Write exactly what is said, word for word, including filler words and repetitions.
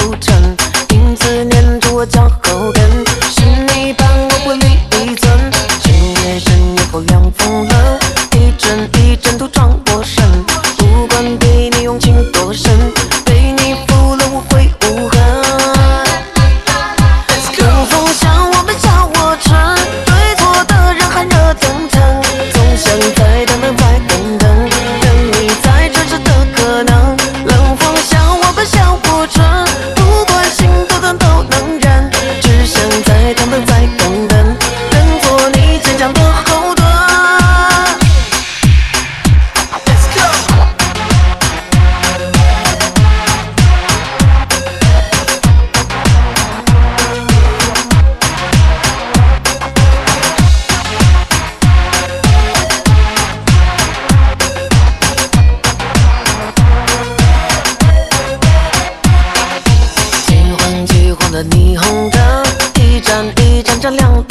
不成，因此黏住我脚后跟。是你帮我不离一寸，深夜深夜后凉风冷，一阵一阵都撞我身。不管对你用情多深，被你负了我会无痕。冷风向我们笑我蠢，对错的人还热腾腾，总想再等等再等等，等你在真实的可能。冷风向我们笑我蠢，不管心多疼都能忍，只想再等等再等等，等做你坚强的后盾。霓虹的霓虹灯，一盏一盏盏亮。